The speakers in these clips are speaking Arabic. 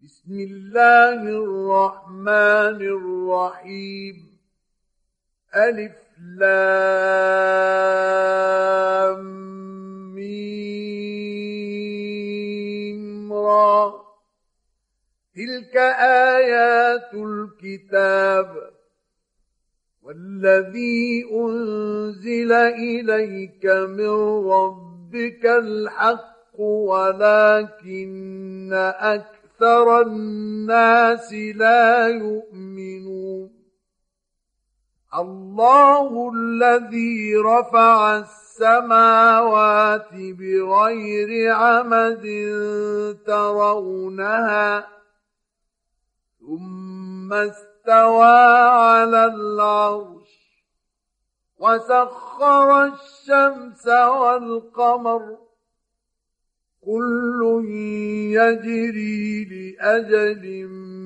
بسم الله الرحمن الرحيم. ألف لام ميم را. تلك آيات الكتاب والذي أنزل إليك من ربك الحق ولكن أكثر الناس لا يؤمنون. الله الذي رفع السماوات بغير عمد ترونها ثم استوى على العرش وسخر الشمس والقمر كل يجري لأجل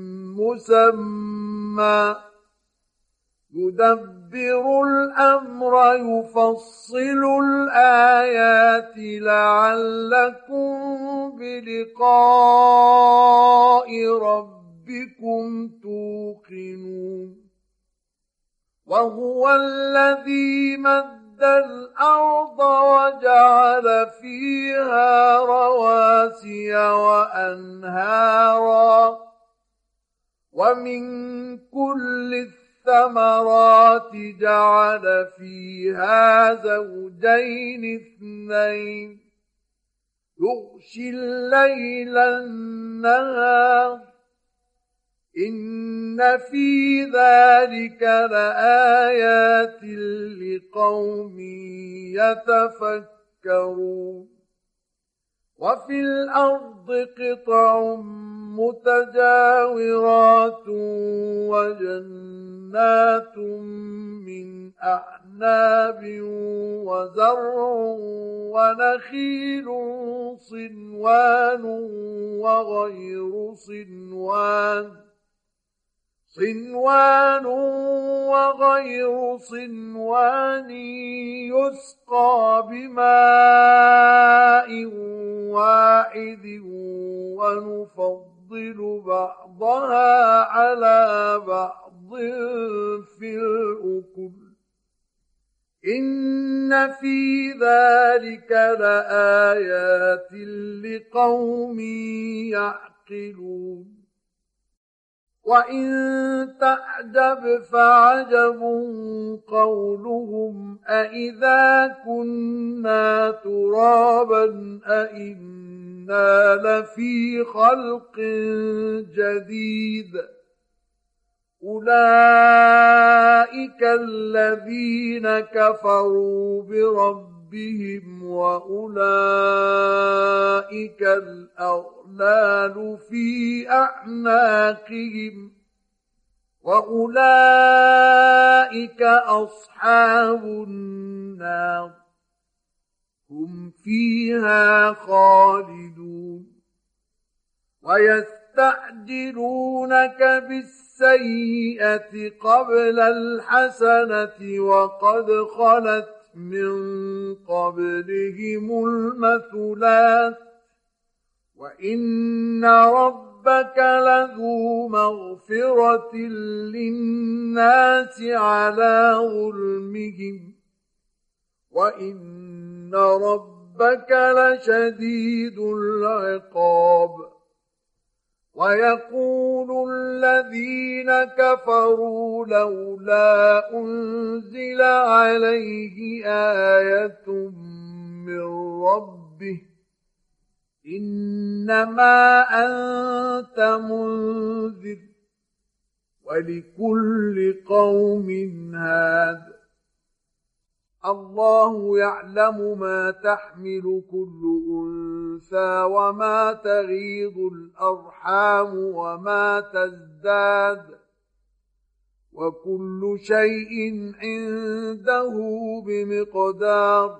مسمى يدبر الأمر يفصل الآيات لعلكم بلقاء ربكم توقنون. وهو الذي مد الأرض وجعل فيها رواسي وأنهارا ومن كل الثمرات جعل فيها زوجين اثنين يغشي الليل النهار إن في ذلك لآيات لقوم يتفكرون. وفي الأرض قطع متجاورات وجنات من أعناب وزرع ونخيل صنوان وغير صنوان يسقى بماء واحد ونفضل بعضها على بعض في الأكل إن في ذلك لآيات لقوم يعقلون. وإن تعجب فعجب قولهم أإذا كنا ترابا أإنا لفي خلق جديد أولئك الذين كفروا بربهم وأولئك الأغلال في أعناقهم وأولئك أصحاب النار هم فيها خالدون. ويستعجلونك بالسيئة قبل الحسنة وقد خلت من قبلهم المثلات وإن ربك لذو مغفرة للناس على ظلمهم وإن ربك لشديد العقاب. ويقول الذين كفروا لولا أنزل عليه آية من ربه إنما أنت منذر ولكل قوم هاد. الله يعلم ما تحمل كل أنثى وما تغيض الأرحام وما تزداد وكل شيء عنده بمقدار.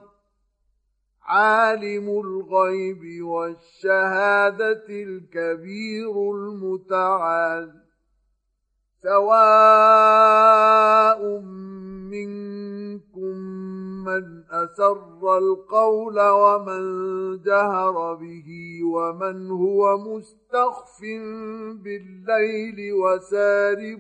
عالم الغيب والشهادة الكبير المتعال. سواء منكم من أسر القول ومن جهر به ومن هو مستخف بالليل وسارب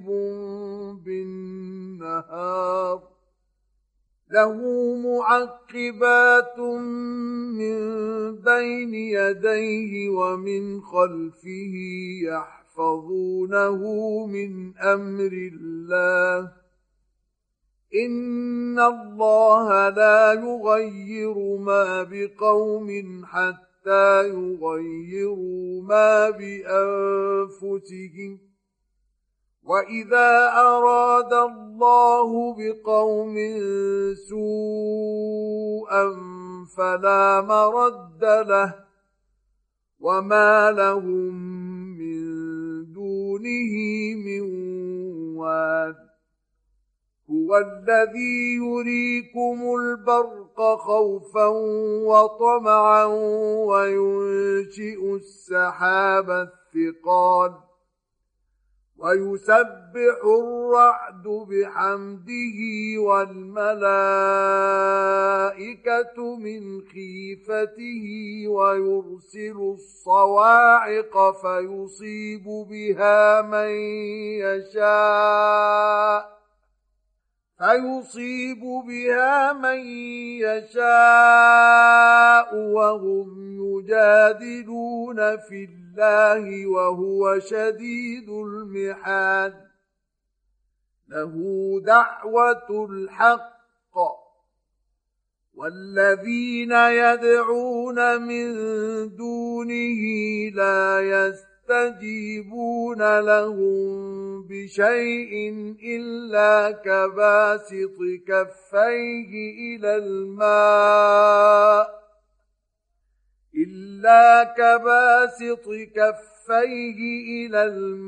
بالنهار له معقبات من بين يديه ومن خلفه يحفظونه من أمر الله إن الله لا يغير ما بقوم حتى يغيروا ما بأنفسهم وإذا أراد الله بقوم سوءا فلا مرد له وما لهم من دونه من وال هو الذي يريكم البرق خوفا وطمعا وينشئ السحاب الثقال ويسبح الرعد بحمده والملائكة من خيفته ويرسل الصواعق فيصيب بها من يشاء وهم يجادلون في الله وهو شديد المحال له دعوة الحق والذين يدعون من دونه لا يستجيبون لهم بشيء إلا كباسط كفيه إلى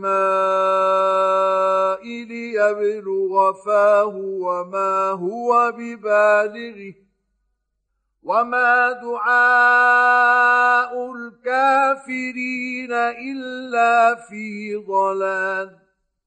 الماء ليبلغ فاه وما هو ببالغه وما دعاء الكافرين إلا في ضلال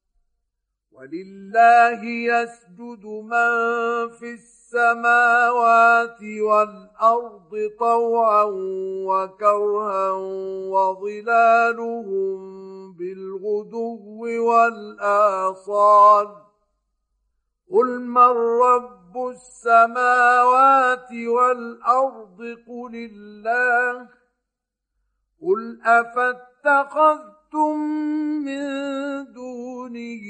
ولله يسجد من في السماوات والأرض طوعا وكرها وظلالهم بالغدو والآصال قل من رب السماوات والأرض قل الله قل أفاتخذتم من دونه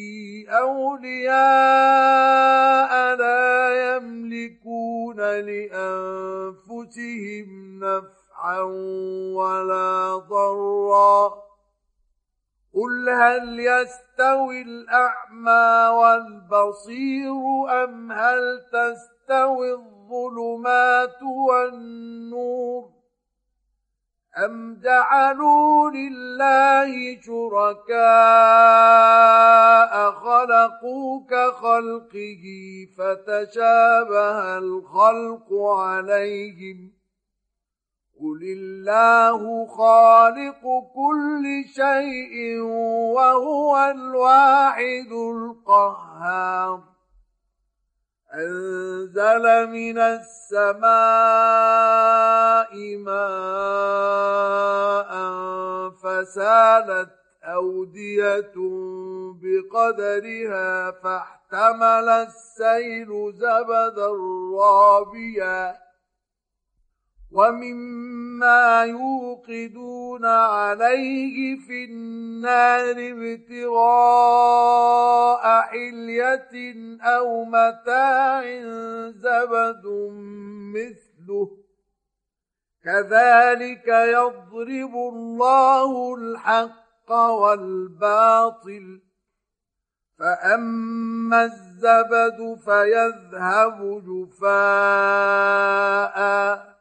أولياء لا يملكون لأنفسهم نفعا ولا ضرا قل هل يستوي الأعمى والبصير أم هل تستوي الظلمات والنور أم جعلوا لله شركاء خلقوا كخلقه فتشابه الخلق عليهم قل الله خالق كل شيء وهو الواحد القهار أنزل من السماء ماء فسالت أودية بقدرها فاحتمل السيل زبدا رابيا ومما يوقدون عليه في النار ابتغاء حلية أو متاع زبد مثله كذلك يضرب الله الحق والباطل فأما الزبد فيذهب جفاء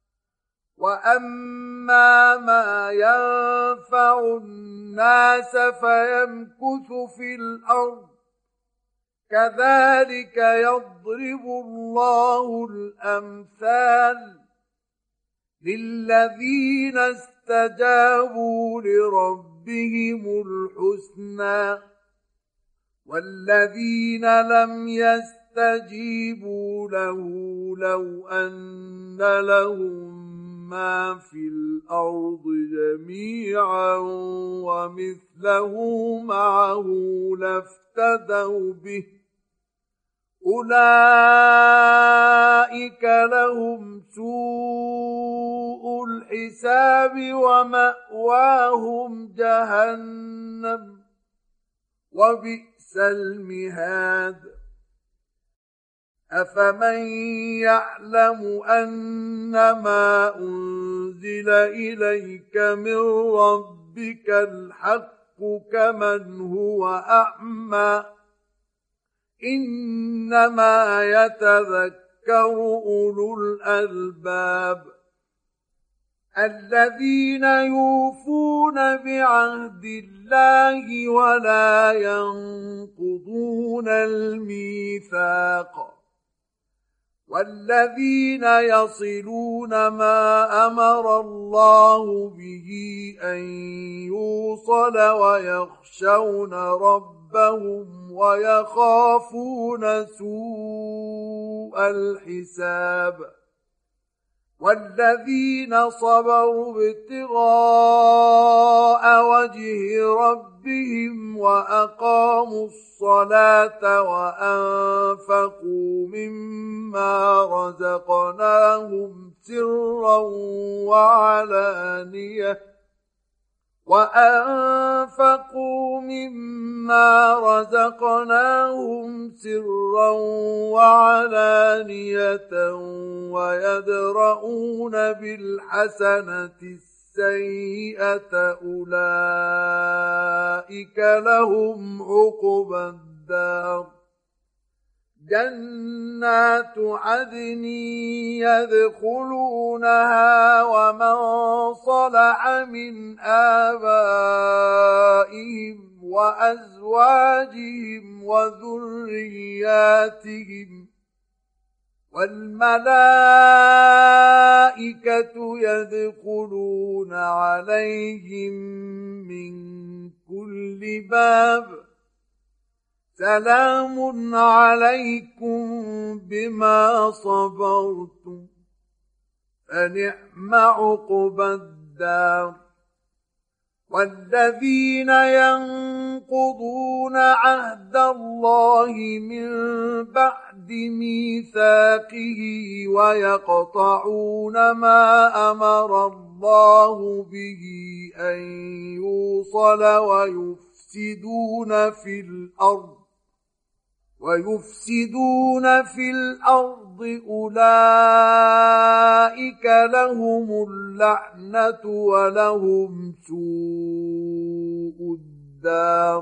وأما ما ينفع الناس فيمكث في الأرض كذلك يضرب الله الأمثال للذين استجابوا لربهم الحسنى والذين لم يستجيبوا يستجيبوا له لو أن لهم ما في الأرض جميعا ومثله معه لافتدوا به أولئك لهم سوء الحساب ومأواهم جهنم وبئس المهاد أفمن يعلم أنما أنزل إليك من ربك الحق كمن هو أعمى إنما يتذكر أولو الألباب الذين يوفون بعهد الله ولا ينقضون الميثاق والذين يصلون ما أمر الله به أن يوصل ويخشون ربهم ويخافون سوء الحساب والذين صبروا ابتغاء وجه ربهم وأقاموا الصلاة وأنفقوا مما رزقناهم سرا وعلانية ويدرؤون بالحسنة السيئة أولئك لهم عقبى الدار جنات عدن يدخلونها ومن صلح من آبائهم وأزواجهم وذرياتهم والملائكة يدخلون عليهم من كل باب سلام عليكم بما صبرتم فنعم عقبى الدار والذين ينقضون عهد الله من بعد ميثاقه ويقطعون ما أمر الله به أن يوصل ويفسدون في الأرض أولئك لهم اللعنة ولهم سوء الدار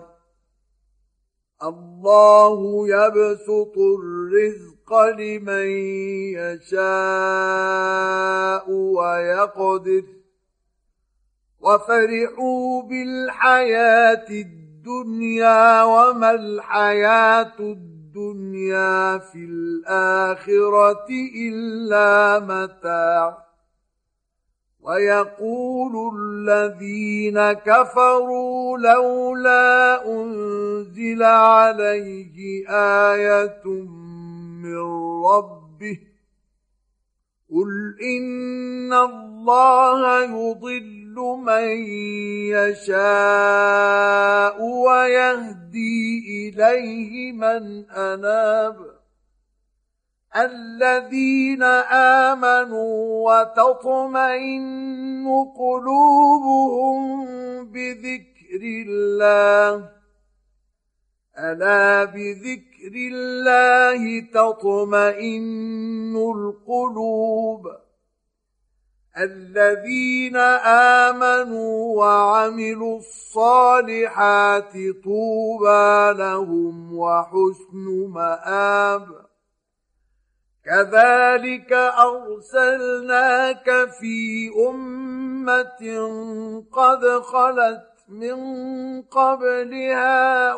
الله يبسط الرزق لمن يشاء ويقدر وفرحوا بالحياة الدنيا وما الحياة الدنيا في الآخرة إلا متاع ويقول الذين كفروا لولا أنزل عليه آية من ربه قل إن الله يضل من يشاء ويهدي إليه من أناب الذين آمنوا وتطمئن قلوبهم بذكر الله ألا بذكر الله تطمئن القلوب الذين آمنوا وعملوا الصالحات طوبى لهم وحسن مآب كذلك أرسلناك في أمة قد خلت من قبلها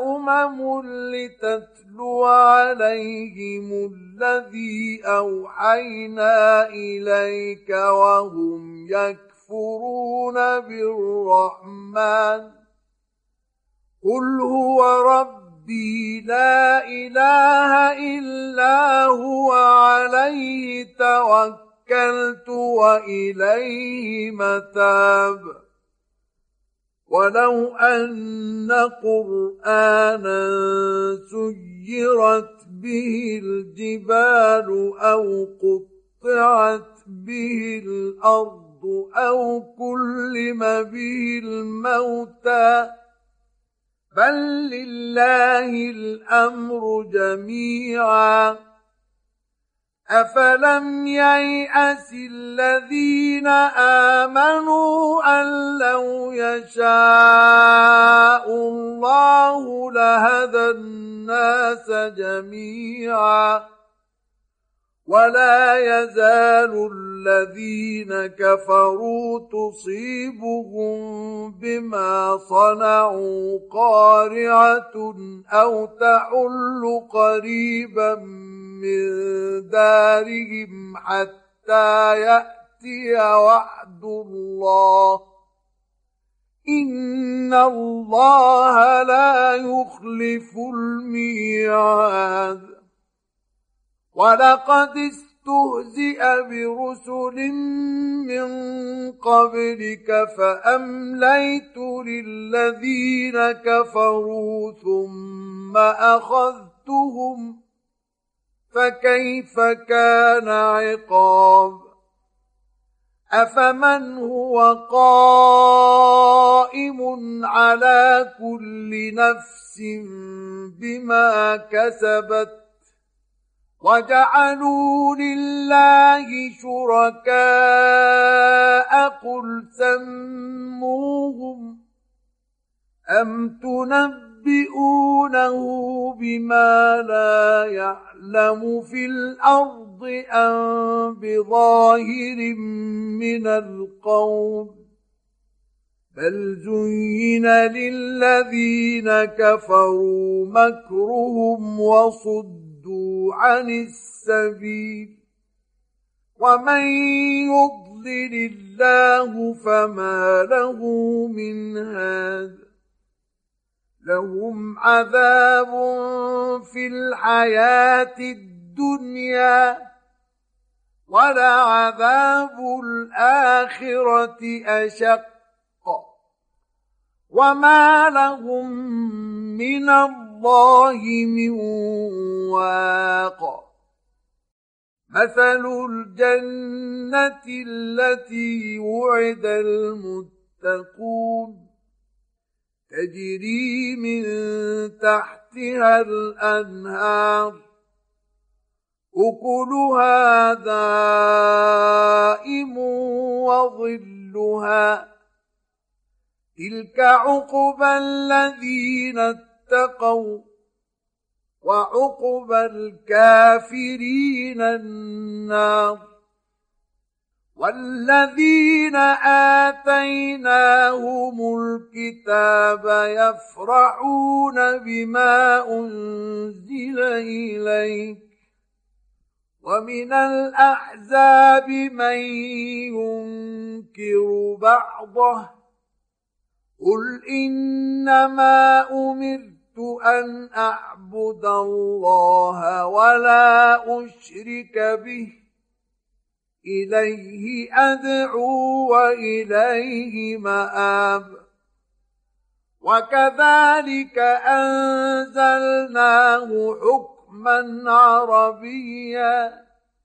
لتتلو عليهم الذي أوحينا إليك وهم يكفرون بالرحمن قل هو ربي ربي لا إله إلا هو عليه توكلت وإليه متاب ولو أن قرآنا سيرت به الجبال أو قطعت به الأرض أو كلم به الموتى بل لله الأمر جميعا أفلم ييأس الذين آمنوا أن لو يشاء الله لهدى الناس جميعا ولا يزال الذين كفروا تصيبهم بما صنعوا قارعة أو تحل قريبا من دارهم حتى يأتي وعد الله إن الله لا يخلف الميعاد ولقد استهزئ برسل من قبلك فأمليت للذين كفروا ثم أخذتهم فكيف كان عقاب أفمن هو قائم على كل نفس بما كسبت وجعلوا لله شركاء قل سموهم أم تنبئونه بما لا يعلم في الأرض أم بظاهر من القول بل زين للذين كفروا مكرهم وصدوا عن السبيل ومن يضلل الله فما له من هاد لهم عذاب في الحياة الدنيا ولعذاب الآخرة أشق وما لهم من الله من واق مثل الجنة التي وعد المتقون تجري من تحتها الأنهار أكلها دائم وظلها تلك عقبى الذين اتقوا وعقبى الكافرين النار والذين آتيناهم الكتاب يفرحون بما أنزل إليك ومن الأحزاب من ينكر بعضه قل إنما أمرت أن أعبد الله ولا أشرك به إليه أدعو وإليه مآب وكذلك أنزلناه حكما عربيا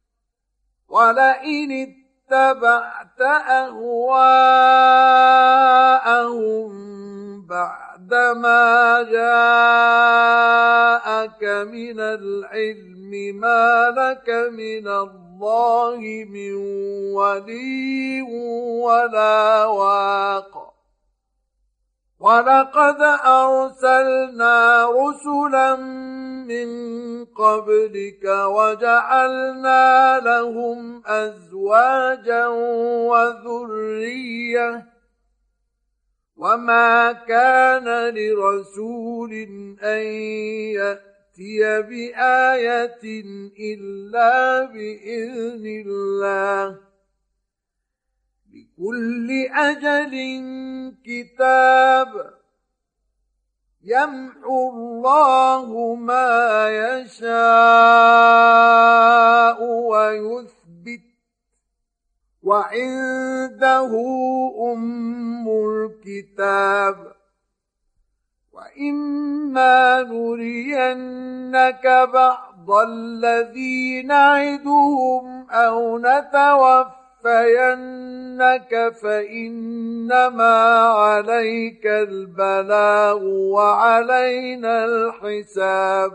ولئن اتبعت أهواءهم بعدما جاءك من العلم ما لك من الله من ولي ولا واق ولقد أرسلنا رسلا من قبلك وجعلنا لهم أزواجا وذرية وما كان لرسول أن يأتي بآية إلا بإذن الله لكل أجل كتاب يمحو الله ما يشاء ويثبت وعنده أم الكتاب وإما نرينك بعض الذي نعدهم أو نتوفينك فإنما عليك البلاغ وعلينا الحساب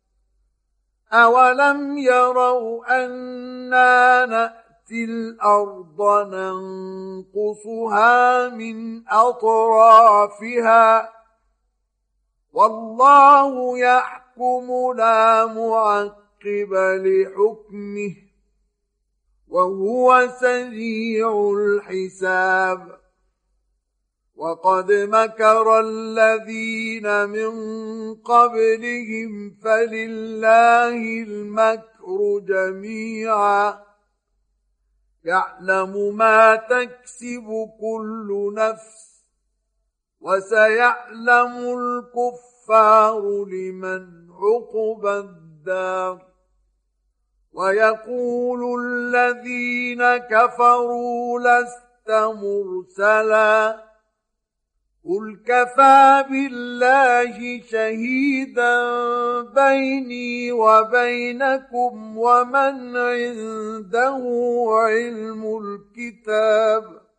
أولم يروا أنا نأتي الأرض ننقصها من أطرافها والله يحكم لا معقب لحكمه وهو سريع الحساب وقد مكر الذين من قبلهم فلله المكر جميعا يعلم ما تكسب كل نفس وسيعلم الكفار لمن عقبى الدار ويقول الذين كفروا لست مرسلا قل كفى بالله شهيدا بيني وبينكم ومن عنده علم الكتاب